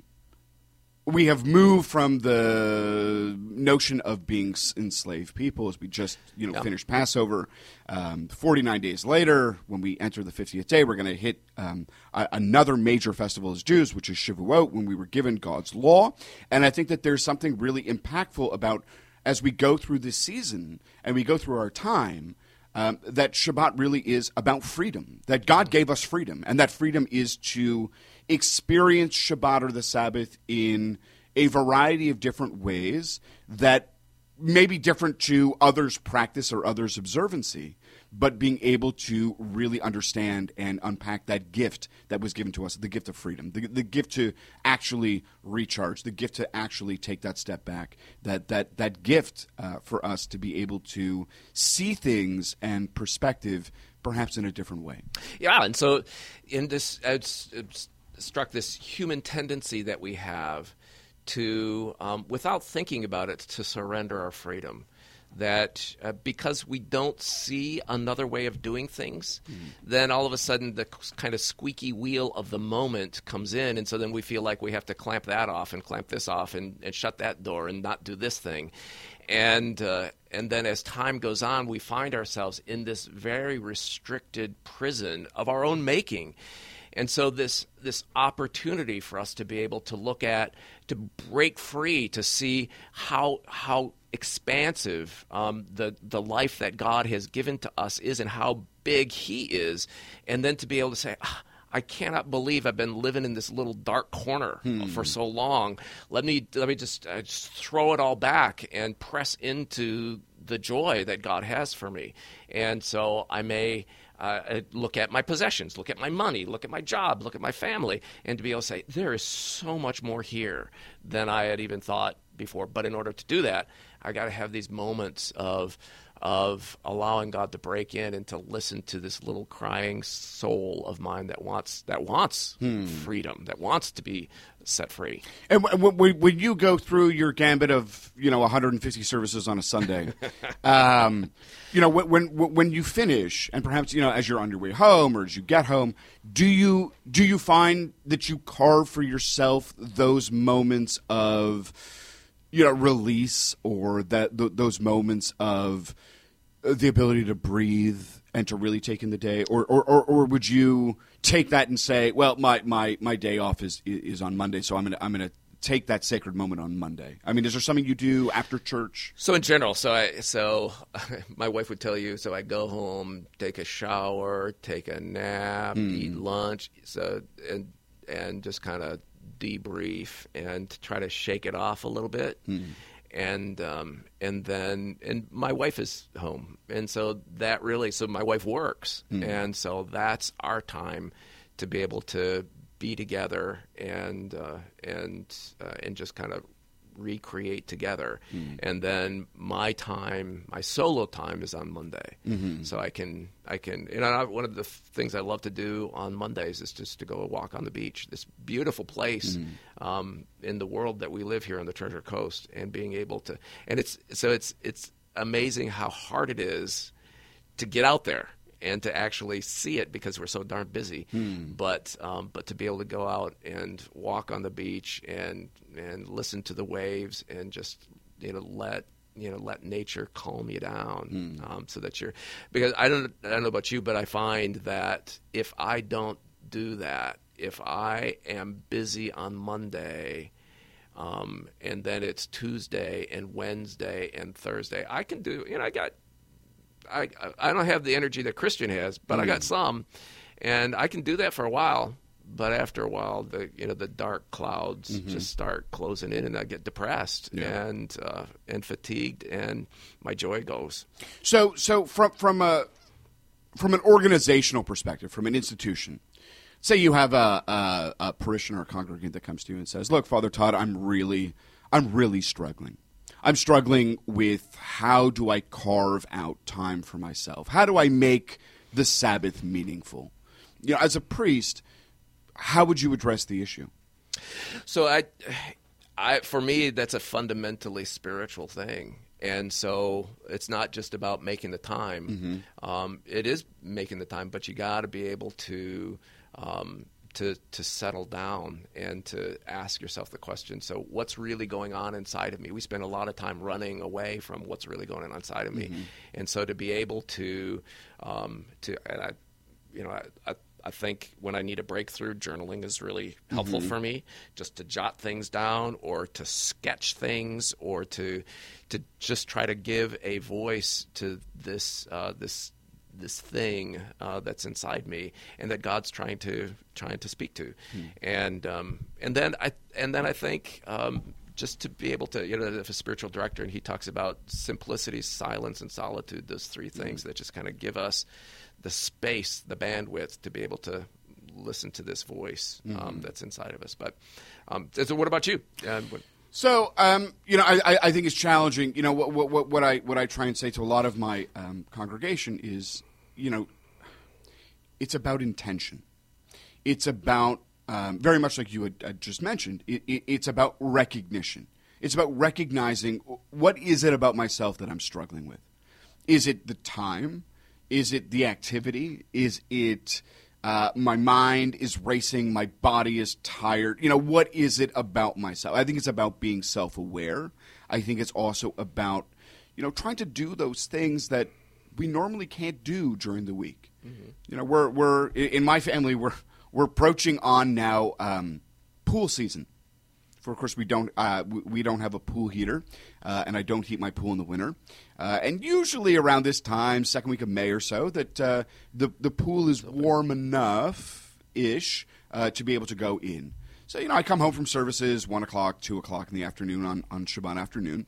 we have moved from the notion of being enslaved people, as we just you know yeah. finished Passover. Um, forty-nine days later, when we enter the fiftieth day, we're going to hit um, a- another major festival as Jews, which is Shavuot, when we were given God's law. And I think that there's something really impactful about as we go through this season and we go through our time. Um, that Shabbat really is about freedom, that God gave us freedom, and that freedom is to experience Shabbat or the Sabbath in a variety of different ways that may be different to others' practice or others' observancy, but being able to really understand and unpack that gift that was given to us, the gift of freedom, the, the gift to actually recharge, the gift to actually take that step back, that that that gift uh, for us to be able to see things and perspective perhaps in a different way. Yeah, and so in this, it's, it's struck this human tendency that we have to, um, without thinking about it, to surrender our freedom. That uh, because we don't see another way of doing things, mm. then all of a sudden the kind of squeaky wheel of the moment comes in, and so then we feel like we have to clamp that off and clamp this off and, and shut that door and not do this thing. And uh, and then as time goes on, we find ourselves in this very restricted prison of our own making. And so this this opportunity for us to be able to look at, to break free, to see how how expansive um, the the life that God has given to us is, and how big He is, and then to be able to say, ah, I cannot believe I've been living in this little dark corner hmm. for so long. Let me let me just, uh, just throw it all back and press into the joy that God has for me. And so I may uh, look at my possessions, look at my money, look at my job, look at my family, and to be able to say, there is so much more here than I had even thought before. But in order to do that, I got to have these moments of of allowing God to break in and to listen to this little crying soul of mine that wants that wants hmm. freedom, that wants to be set free. And w- w- when you go through your gambit of you know one hundred fifty services on a Sunday, um, you know when, when when you finish, and perhaps you know as you're on your way home or as you get home, do you do you find that you carve for yourself those moments of you know, release, or that th- those moments of the ability to breathe and to really take in the day, or, or, or, or would you take that and say, well, my, my, my day off is is on Monday, so I'm gonna I'm gonna take that sacred moment on Monday? I mean, is there something you do after church? So in general, so I so my wife would tell you, so I go home, take a shower, take a nap, mm. eat lunch, so and and just kind of debrief and try to shake it off a little bit. Mm. And um, and then and my wife is home, and so that really so my wife works, mm. and so that's our time to be able to be together and uh, and uh, and just kind of recreate together. Mm. And then my time, my solo time, is on Monday. Mm-hmm. So I can, I can, you know, I, one of the f- things I love to do on Mondays is just to go walk on the beach. This beautiful place Mm. um, in the world that we live here on the Treasure Coast, and being able to, and it's so it's it's amazing how hard it is to get out there and to actually see it because we're so darn busy. Hmm. But um, but to be able to go out and walk on the beach and and listen to the waves and just you know let you know let nature calm you down, Hmm. um, so that you're because I don't I don't know about you, but I find that if I don't do that, if I am busy on Monday. Um, and then it's Tuesday and Wednesday and Thursday. I can do, you know, I got, I I don't have the energy that Christian has, but mm. I got some, and I can do that for a while. But after a while, the you know the dark clouds mm-hmm. just start closing in, and I get depressed yeah. and uh, and fatigued, and my joy goes. So so from from a from an organizational perspective, from an institution. Say you have a, a, a parishioner or congregant that comes to you and says, "Look, Father Todd, I'm really, I'm really struggling. I'm struggling with how do I carve out time for myself? How do I make the Sabbath meaningful?" You know, as a priest, how would you address the issue? So I, I for me, that's a fundamentally spiritual thing. And so it's not just about making the time. Mm-hmm. Um, it is making the time, but you got to be able to um, to to settle down and to ask yourself the question. So what's really going on inside of me? We spend a lot of time running away from what's really going on inside of me, mm-hmm. and so to be able to um, to and I, you know, I. I I think when I need a breakthrough, journaling is really helpful mm-hmm. for me, just to jot things down or to sketch things or to to just try to give a voice to this uh, this this thing uh, that's inside me and that God's trying to trying to speak to, mm. and um, and then I and then I think. Um, Just to be able to, you know, if a spiritual director, and he talks about simplicity, silence, and solitude, those three things mm-hmm. that just kind of give us the space, the bandwidth to be able to listen to this voice um, mm-hmm. that's inside of us. But um, so what about you? Uh, what, So, um, you know, I, I think it's challenging. You know, what, what, what I what I try and say to a lot of my um, congregation is, you know, it's about intention. It's about Um, very much like you had, had just mentioned, it, it, it's about recognition. It's about recognizing what is it about myself that I'm struggling with. Is it the time? Is it the activity? Is it uh, my mind is racing, my body is tired? You know, what is it about myself? I think it's about being self-aware. I think it's also about, you know, trying to do those things that we normally can't do during the week. Mm-hmm. You know, we're we're in my family we're. We're approaching on now um, pool season. For of course we don't uh, we, we don't have a pool heater, uh, and I don't heat my pool in the winter. Uh, and usually around this time, second week of May or so, that uh, the the pool is warm enough ish uh, to be able to go in. So you know I come home from services one o'clock, two o'clock in the afternoon on on Shabbat afternoon.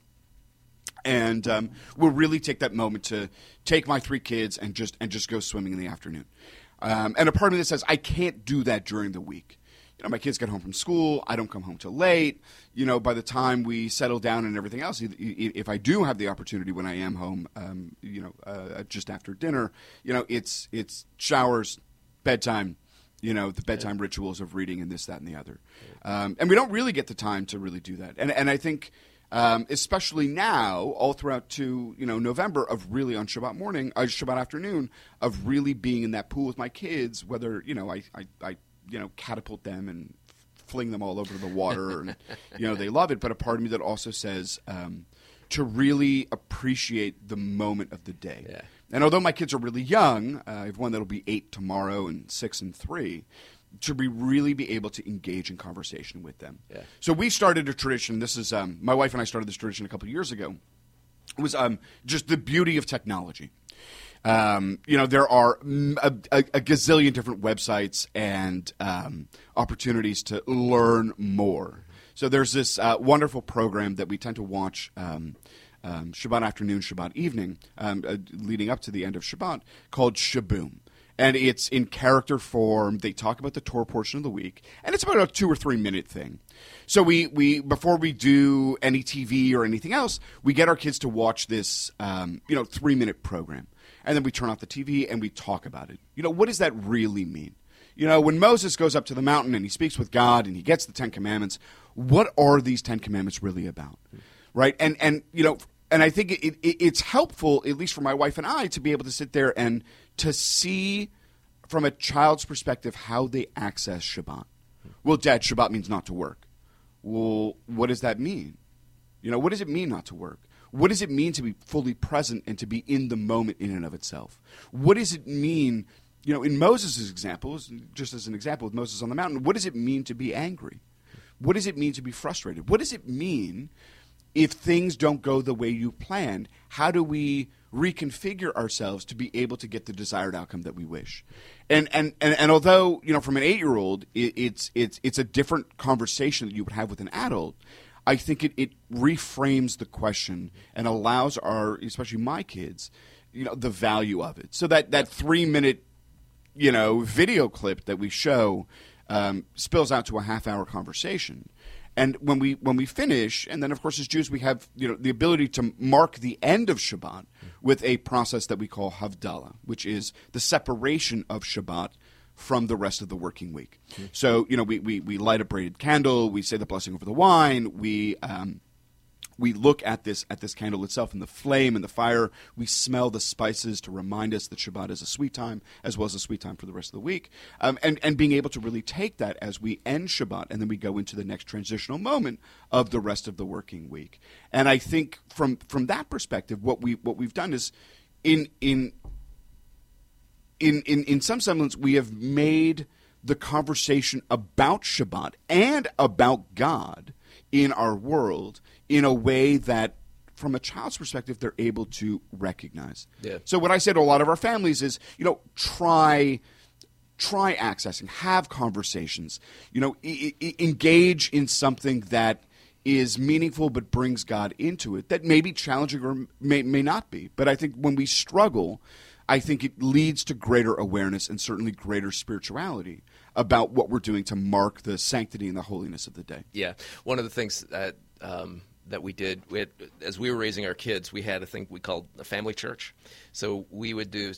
And um, we'll really take that moment to take my three kids and just and just go swimming in the afternoon. Um, and a part of me that says, I can't do that during the week. You know, my kids get home from school. I don't come home till late. You know, by the time we settle down and everything else, if I do have the opportunity when I am home, um, you know, uh, just after dinner, you know, it's it's showers, bedtime, you know, the bedtime yeah. rituals of reading and this, that, and the other. Yeah. Um, and we don't really get the time to really do that. And and I think um, especially now, all throughout to you know November, of really on Shabbat morning, uh, Shabbat afternoon, of really being in that pool with my kids. Whether you know I, I, I you know catapult them and fling them all over the water, and you know they love it. But a part of me that also says um, to really appreciate the moment of the day. Yeah. And although my kids are really young, uh, I have one that'll be eight tomorrow and six and three. To be really be able to engage in conversation with them. Yeah. So we started a tradition. This is um, my wife and I started this tradition a couple of years ago. It was um, just the beauty of technology. Um, you know, there are a, a, a gazillion different websites and um, opportunities to learn more. So there's this uh, wonderful program that we tend to watch um, um, Shabbat afternoon, Shabbat evening, um, uh, leading up to the end of Shabbat, called Shaboom. And it's in character form. They talk about the Torah portion of the week, and it's about a two or three minute thing. So we, we before we do any T V or anything else, we get our kids to watch this um, you know three minute program, and then we turn off the T V and we talk about it. You know, what does that really mean? You know, when Moses goes up to the mountain and he speaks with God and he gets the Ten Commandments, what are these Ten Commandments really about, right? And and you know, and I think it, it, it's helpful, at least for my wife and I, to be able to sit there and to see from a child's perspective how they access Shabbat. Well, Dad, Shabbat means not to work. Well, what does that mean? You know, what does it mean not to work? What does it mean to be fully present and to be in the moment in and of itself? What does it mean? You know, in Moses' example, just as an example with Moses on the mountain, what does it mean to be angry? What does it mean to be frustrated? What does it mean if things don't go the way you planned? How do we reconfigure ourselves to be able to get the desired outcome that we wish? And and and, and although, you know, from an eight-year-old, it, it's it's it's a different conversation that you would have with an adult, I think it, it reframes the question and allows our, especially my kids, you know, the value of it. So that, that three-minute you know, video clip that we show um, spills out to a half-hour conversation. And when we when we finish, and then of course as Jews we have you know the ability to mark the end of Shabbat with a process that we call Havdalah, which is the separation of Shabbat from the rest of the working week. Mm-hmm. So you know we, we we light a braided candle, we say the blessing over the wine, we um, we look at this at this candle itself and the flame and the fire. We smell the spices to remind us that Shabbat is a sweet time as well as a sweet time for the rest of the week. Um, and, and being able to really take that as we end Shabbat and then we go into the next transitional moment of the rest of the working week. And I think from from that perspective, what we what we've done is in in in in, in some semblance we have made the conversation about Shabbat and about God in our world in a way that, from a child's perspective, they're able to recognize. Yeah. So what I say to a lot of our families is, you know, try try accessing, have conversations, you know, e- e- engage in something that is meaningful but brings God into it, that may be challenging or may, may not be. But I think when we struggle, I think it leads to greater awareness and certainly greater spirituality about what we're doing to mark the sanctity and the holiness of the day. Yeah. One of the things that um, that we did, we had, as we were raising our kids, we had a thing we called a family church. So we would do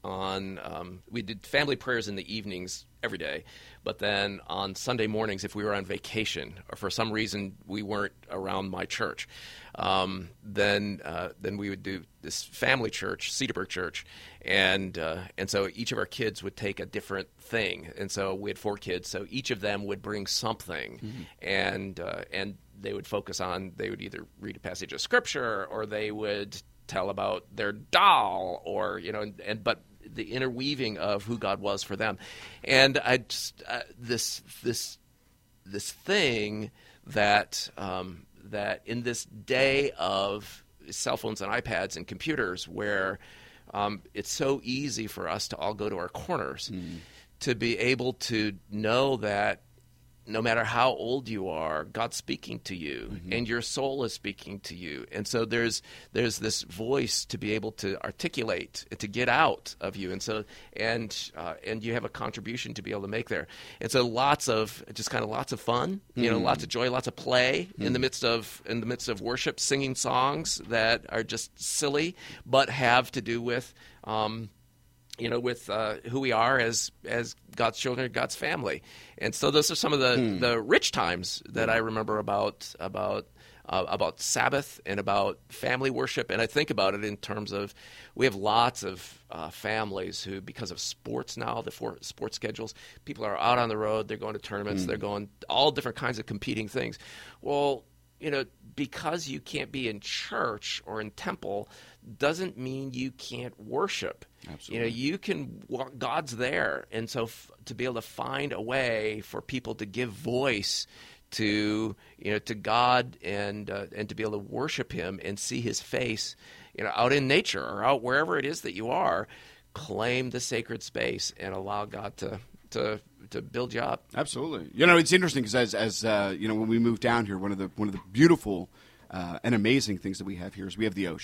on um, we did family prayers in the evenings every day, but then on Sunday mornings, if we were on vacation or for some reason we weren't around my church, um, then uh, then we would do this family church, Cedarburg Church, and uh, and so each of our kids would take a different thing, and so we had four kids, so each of them would bring something, mm-hmm. and uh, and they would focus on, they would either read a passage of scripture or they would tell about their doll, or you know, and, and but the interweaving of who God was for them, and I just uh, this this this thing that um, that in this day of cell phones and iPads and computers, where um, it's so easy for us to all go to our corners, mm. to be able to know that no matter how old you are, God's speaking to you, mm-hmm. and your soul is speaking to you. And so there's there's this voice to be able to articulate, to get out of you. And so and uh, and you have a contribution to be able to make there. And so lots of just kind of lots of fun, you mm-hmm. know, lots of joy, lots of play mm-hmm. in the midst of in the midst of worship, singing songs that are just silly but have to do with um, you know, with uh, who we are as as God's children, God's family. And so those are some of the, mm. the rich times that I remember about about uh, about Sabbath and about family worship. And I think about it in terms of, we have lots of uh, families who, because of sports now, the four sports schedules, people are out on the road, they're going to tournaments, mm. they're going all different kinds of competing things. Well, you know, because you can't be in church or in temple doesn't mean you can't worship. Absolutely. You know, you can walk, God's there. And so f- to be able to find a way for people to give voice to, you know, to God and uh, and to be able to worship him and see his face, you know, out in nature or out wherever it is that you are, claim the sacred space and allow God to to to build you up. Absolutely. You know, it's interesting because as as uh, you know, when we moved down here, one of the one of the beautiful uh, and amazing things that we have here is we have the ocean.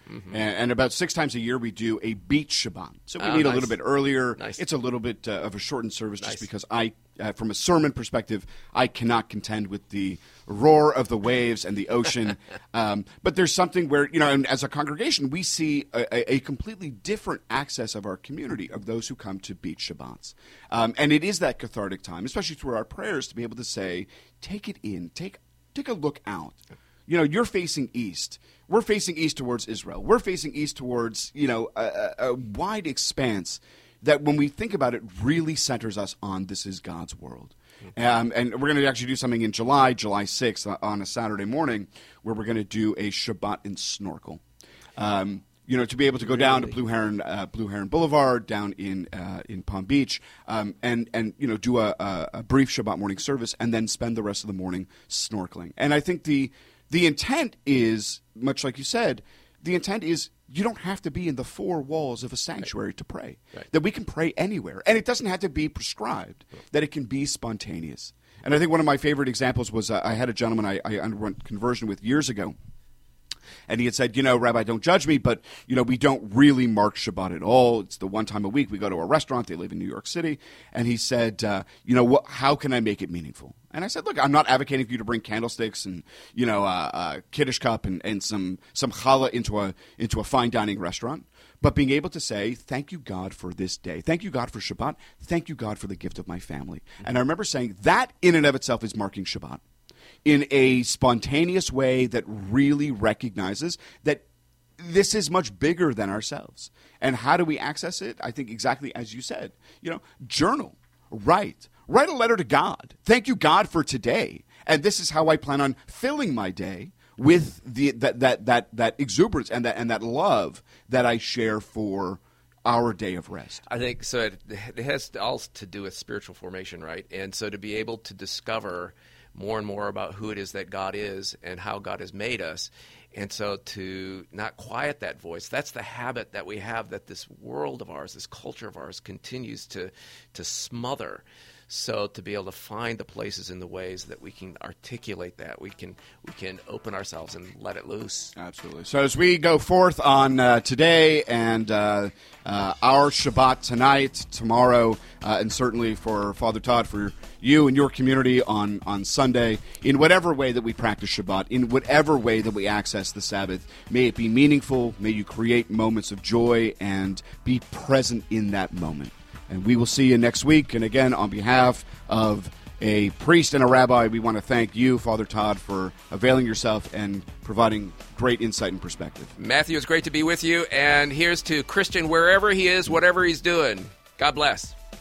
Mm-hmm. And, and about six times a year we do a beach Shabbat. So we Oh, meet nice. a little bit earlier. Nice. It's a little bit uh, of a shortened service Nice. just because I, uh, from a sermon perspective, I cannot contend with the roar of the waves and the ocean. um, but there's something where, you know, and as a congregation, we see a, a, a completely different access of our community, of those who come to beach Shabbats. Um, and it is that cathartic time, especially through our prayers, to be able to say, take it in, take take a look out. You know, you're facing east. We're facing east towards Israel. We're facing east towards, you know, a, a, a wide expanse that when we think about it really centers us on this is God's world. Um, and we're going to actually do something in July, July sixth, uh, on a Saturday morning, where we're going to do a Shabbat and snorkel. Um, you know, to be able to go really? down to Blue Heron, uh, Blue Heron Boulevard down in uh, in Palm Beach, um, and and you know do a, a, a brief Shabbat morning service, and then spend the rest of the morning snorkeling. And I think the the intent is, much like you said, the intent is you don't have to be in the four walls of a sanctuary right. to pray. Right. That we can pray anywhere, and it doesn't have to be prescribed. That it can be spontaneous. And I think one of my favorite examples was uh, I had a gentleman I, I underwent conversion with years ago. And he had said, you know, Rabbi, don't judge me, but, you know, we don't really mark Shabbat at all. It's the one time a week we go to a restaurant. They live in New York City. And he said, uh, you know, what, how can I make it meaningful? And I said, look, I'm not advocating for you to bring candlesticks and, you know, uh, uh, Kiddush cup and, and some, some challah into a, into a fine dining restaurant. But being able to say, thank you, God, for this day. Thank you, God, for Shabbat. Thank you, God, for the gift of my family. And I remember saying that in and of itself is marking Shabbat in a spontaneous way that really recognizes that this is much bigger than ourselves. And how do we access it? I think exactly as you said. You know, journal, write, write a letter to God. Thank you, God, for today. And this is how I plan on filling my day with the that that that, that exuberance and that and that love that I share for our day of rest. I think so. It, it has all to do with spiritual formation, right? And so to be able to discover more and more about who it is that God is and how God has made us. And so to not quiet that voice, that's the habit that we have, that this world of ours, this culture of ours continues to to smother. So to be able to find the places and the ways that we can articulate that, we can we can open ourselves and let it loose. Absolutely. So as we go forth on uh, today and uh, uh, our Shabbat tonight, tomorrow, uh, and certainly for Father Todd, for you and your community on, on Sunday, in whatever way that we practice Shabbat, in whatever way that we access the Sabbath, may it be meaningful, may you create moments of joy and be present in that moment. And we will see you next week. And again, on behalf of a priest and a rabbi, we want to thank you, Father Todd, for availing yourself and providing great insight and perspective. Matthew, it's great to be with you. And here's to Christian wherever he is, whatever he's doing. God bless.